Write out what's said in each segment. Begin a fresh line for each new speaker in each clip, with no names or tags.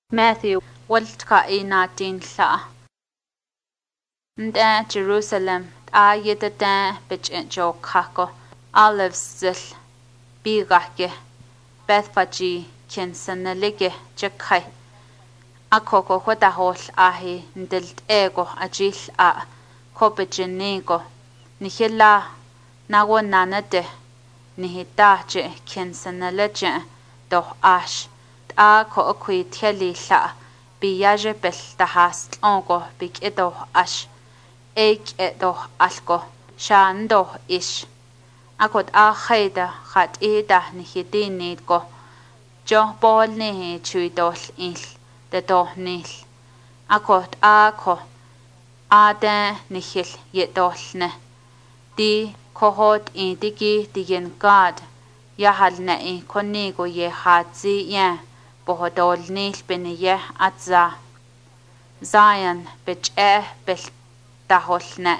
Matthew waltka inatin la. Nda Jerusalem ayetata bechjo kako Olives zil bigake Bethpage kinsanalike jakhay. Akoko hotahol ahi ndilt ego ajil a kopejenigo nihila nawo nanate nihitaje kinsanalaje doh ash a ko okui tiali la biyaje bel tahas ongo big edo ash eik edo alko shando ish akot a khayda khat ida nihidini ko jo bol ni chuidol il de do nil akot a ko ada nihil yedol ne di kohot indigi digen god yahal na I konigo ye hatzi ya bohodol nil beniye atza Zion bich bel dahol ne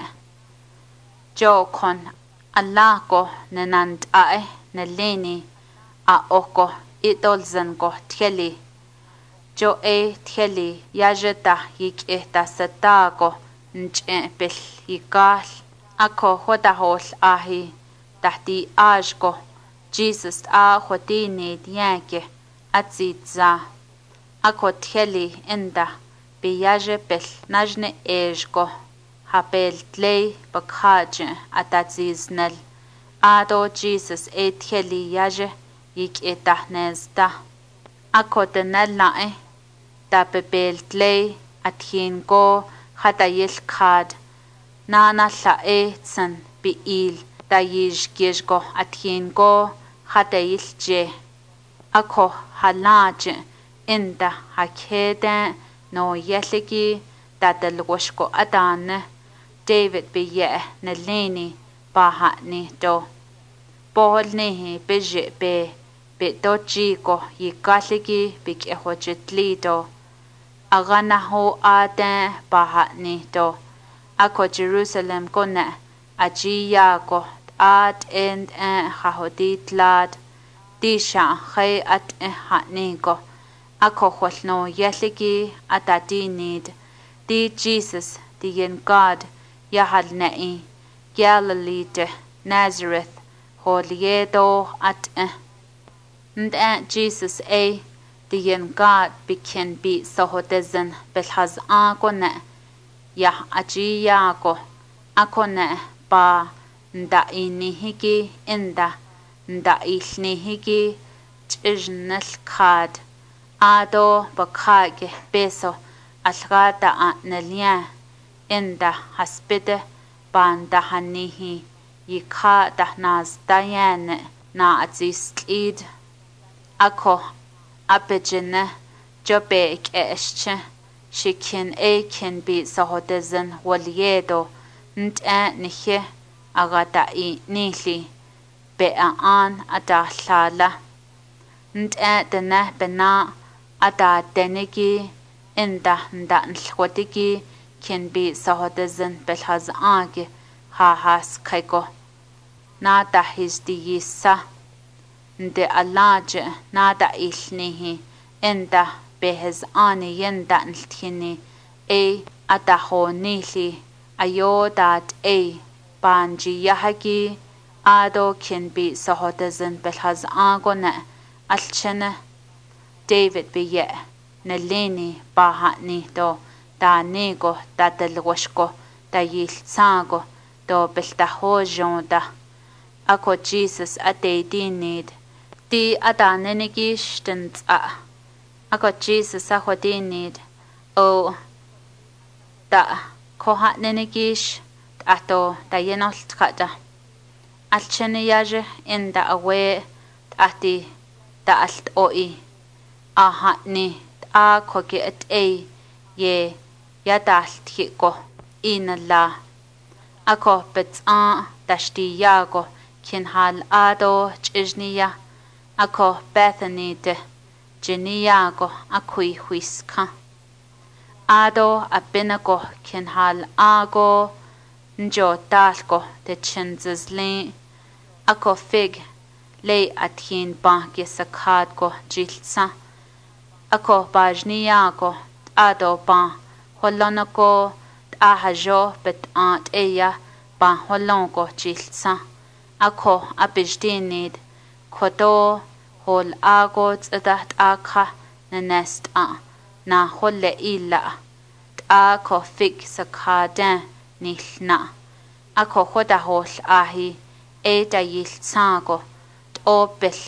jo kon alako nenand ne leni a oko idolzen go tjeli jo tjeli yajeta yik setago nche bel yikal ako hodahol ahi tahti ajko Jesus a hodini diake atzitza ako tjeli enda biyaje bel najne ejko hapel tlei bakhaje ataziznel ado Jesus tjeli yaje yik etahnezda ako tenel nae da bebel tlei athin ko hatayil khad nana la tsan biil da yishgeshko athin ko hatayil je ako halaje inda hakeda no yeliki da delgoshko adane David biye neleni bahani do bol nehi beje be do chico yikaliki bik ehojitli do agana ho ade bahani do ako Jerusalem kone ajiya ko at and hahodit lad disha khay at hanigo ako khwalno yeliki atadinid di Jesus digen God yahal na'i Galilee de Nazareth holiedo at nda Jesus digen God bikin bi sohodezen belhaz akone yah ajiya ko akone ba nda inihiki inda nda ilnihiki tijnal khad ado bakhage beso algata nalia inda haspide banda hanihi yikha dahnaz dayan na azislid ako apejene jobe esche shikin ken bi sahodezen waliedo nta nihe agata nili be an adahlala nta dena bena ada denegi inda nda nlwatigi ken bi sahodezen belhaz age ha has kaiko nada hizdiyisa nde alaje nada ilnihi inda behez ani yenda nltini adaho nili ayodat banji yahagi ado ken bi sahodezen belhaz agone alchene David biye neleni bahani do da nego da delgoshko da yiltsago do beltaho jonda ako Jesus atedinid di adanenegi stentsa ako Jesus ahodinid o da kohatnenegish ato da yenolt kada alchene yaje inda awe ati da alt oi ahatni a koke at ye yadalt hiko inala ako betsa dashti yago kinhal ado chijniya ako Bethany de jiniyago akui huiska ado abenago kinhal ago njo dalgo de chinzizli ako fig lei athin banki sakad go jilsa ako bajniyago ado ban holonako ahajo bet ant eya ban holongo chilsa ako abijdinid kodo hol ago tsadat akha nest na holle illa ako fik sakaden nilna ako hoda hol ahi eda yiltsago obel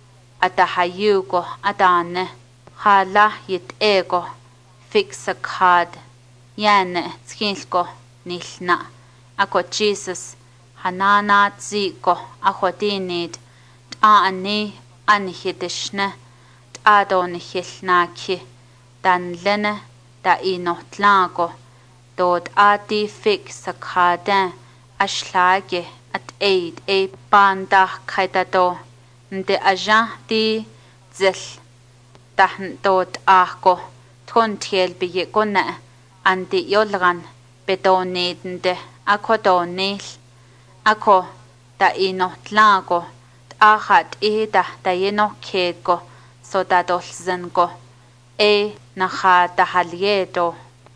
atahayugo adane hala yit ego fixa kad yane tskilko nilna ako Jesus hanana tsiko ahodinid ani anhidishne adon hilnaki dan lene da inotlago dod ati fixa kaden ashlage at eid e panda kaitado nde ajan di zel tahn dod ahko tontiel biye gona andi yolgan bedonidende ako donil ako da inotlago ahat ida da yenokego sodadol zengo e naha da haliedo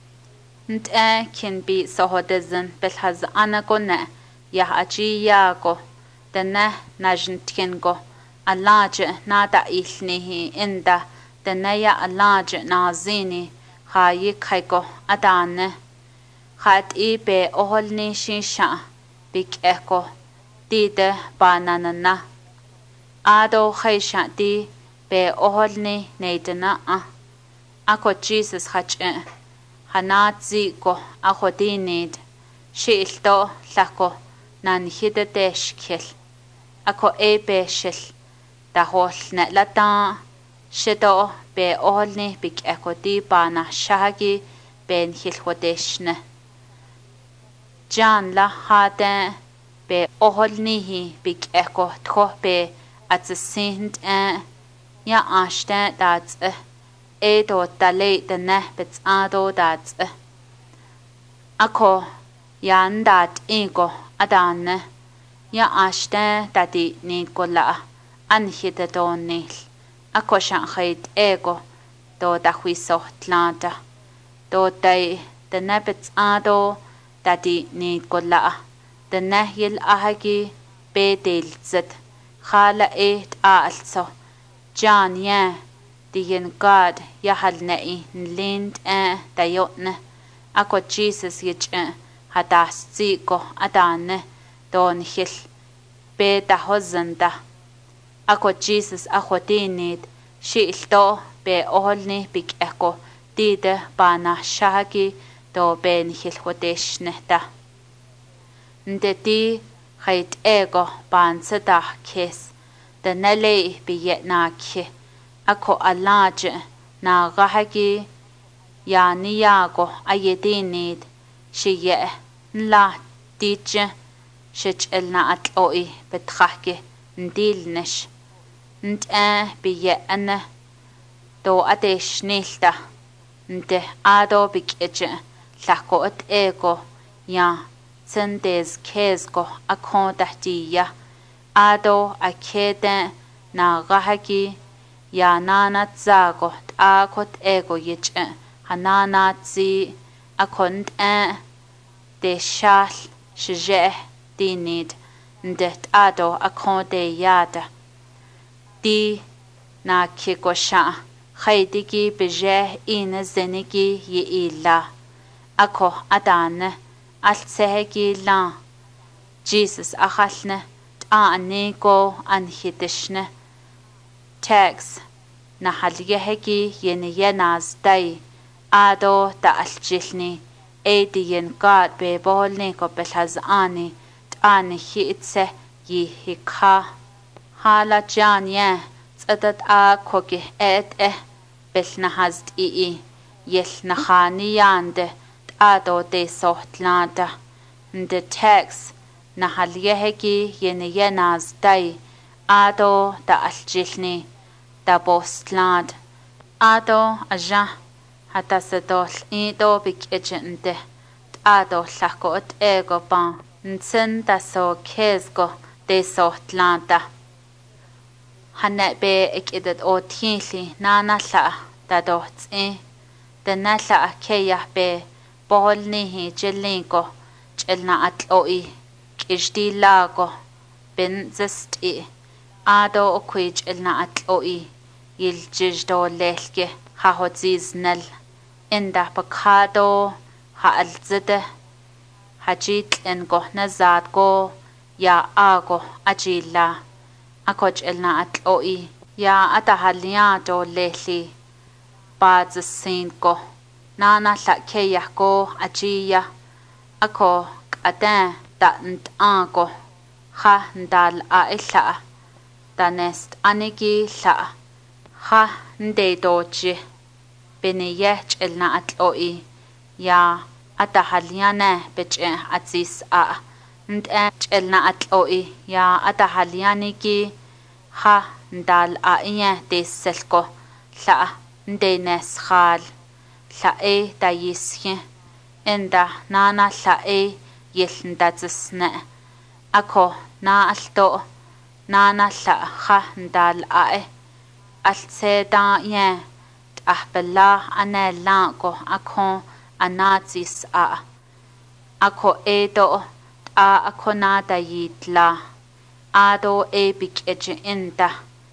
nte kin bi sohodezen belhaz anagone ya ajiyago dene najntkengo alaje nada ilnihi inda deneya alaje nazini hayi kaygo adane khat ibe oholni shisha bik eko dide bananana ado khaysha di be oholni neidena ako Jesus khache hanatzi ko ahodinid shilto lako nan hideteshkel ako ebeshel dahol ne lata shedo be olni bik ekodi bana shagi ben hilhodeshne jan la hade be olni hi bik eko tho be atsint ya ashte dat edo dale dene betsado dat ako yan dat ego adane ya ashte dadi ni kola anhite donil ako shankhait ego do da huiso tlanta do dai dene betsado dadi ni kola dene yil ahagi bedel zet khala et also jan ya diyen God yahal nei lind dayotne ako Jesus yich hadas ziko adane don hil be da hozanda ako Jesus ahodinid shilto be oholni bik eko dide bana shagi do ben hil hodeshne da ndeti khait ego ban sada kes de nele bi yetna ke ako alaje na gahagi yani yago ayedinid shiye la tiche shechelna atloi betkhake ndilnesh nte biye ana do adeshnilta nte ado bikeche lako et ego ya sendes kezgo akontahtiya ado akete na gahagi ya nana tsago akot ego yeche hanana tsi akont de shal shje dinid ndet ado akonde yada di na kikosha khaydigi beje ine zenigi ye illa ako adane altsehegi la Jesus akhalne anego anhitishne tax na halyehegi yene yenaz day ado ta aljilni ediyen God be bolni ko belhazani tani hitse yihikha hala janye tsadat a kogi et belnahazd yel nahani yande ado de sohtlanda the tax na halyehegi yene yenaz day ado ta aljilni da bostlad ado aja hata sedol ido bikechente ado lakot ego ban nsen da so kezgo de sohtlanda hanne be ekidet o tinli nana la da dohtsi dana la keya be bolnihi jelinko chelna atloi kishdilago ben zesti ado okui chelna atloi yiljdo lelke ha hodziznel inda pakado ha alzide hajit en gohna zadgo ya ago ajila akoch elna atloi ya atahalia do lehli baz sinko nana la keyako ajiya ako kata da ntago ha ndal a illa da nest anigi la ha nde doji beniye chelna atloi ya atahaliana beche atzis a nda chelna atloi ya atahalianiki ha ndal a iya deselko la nde neskhal la tayisye enda nana la yelndatsne ako na alto nana la ha ndal a altseda ye ahbella anela ko ako anatsis a ako edo a ako nada yitla ado bikeje inda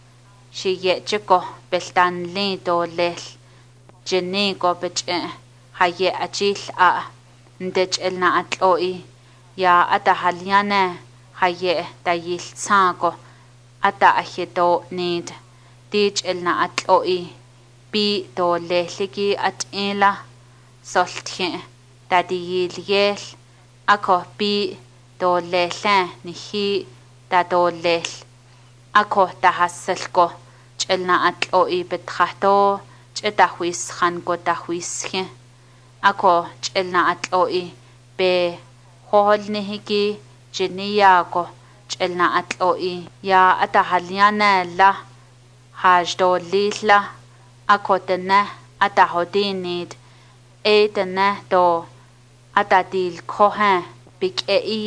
shiyecheko beltan lido lel jeniko beche haye achil a ndech elna atloi ya atahaliane haye tayil tsako ata ahedo nid dich elna atloi bi do leliki atila solthe tadiyil yel ako bi do lele nihi da do lel ako tahasselko chelna atloi betkhto chetahwis khanko tahwishe ako chelna atloi be holnihiki jiniyako chelna atloi ya atahaliana la hajdo lila ako tena atahodinid tena do atadil koha bik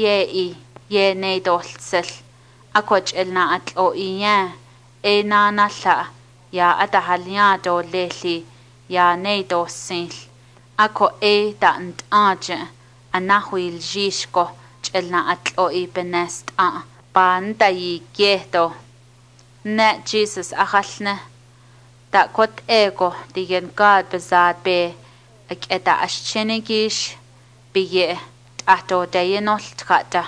ye ne dolsel ako chelna atloi nana la ya atahalia do leli ya ne dosil ako ta ntaje anahuil jishko chelna atloi benest a panta yiketo ne Jesus ahalne ta kot ego digen God bezat be aketa aschenigish biye ato dayenol tkata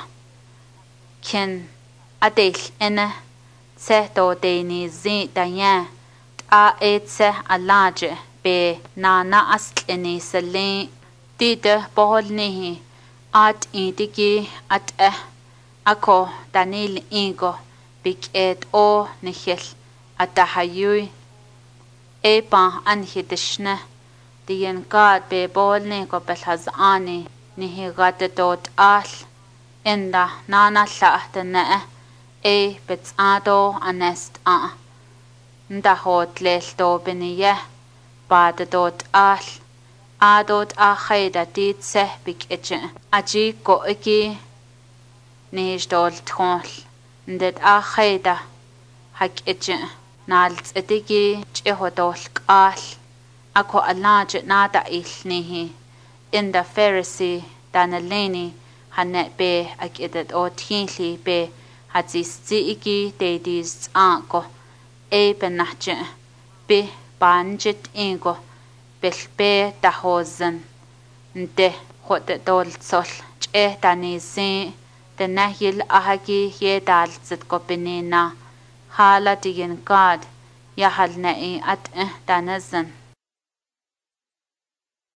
ken adel ene seto deni zi dayen a etse alaje be nana astleni selin tite boholnihi at intiki at ako danil ingo big et o nihel atahayui pa anhitishne dien God be bolni ko belhazani nihi gatetot al enda nana lahtene betsado anest nda hot lelto beniye badadot al adot khayda tit seh bikeche aji ko iki nijdol tkhol ndet khayda hakeche nalts etiki chehodol qal ako alaj nada ilnihi in the Pharisee danaleni hanne be akedet othinli be hazis iki dedis anko benahje be banjet ingo belbe tahozen nte khote dol sol che tanisi tenahil ahagi ye dalzet kopinina hala digin God ya halnai at tanazan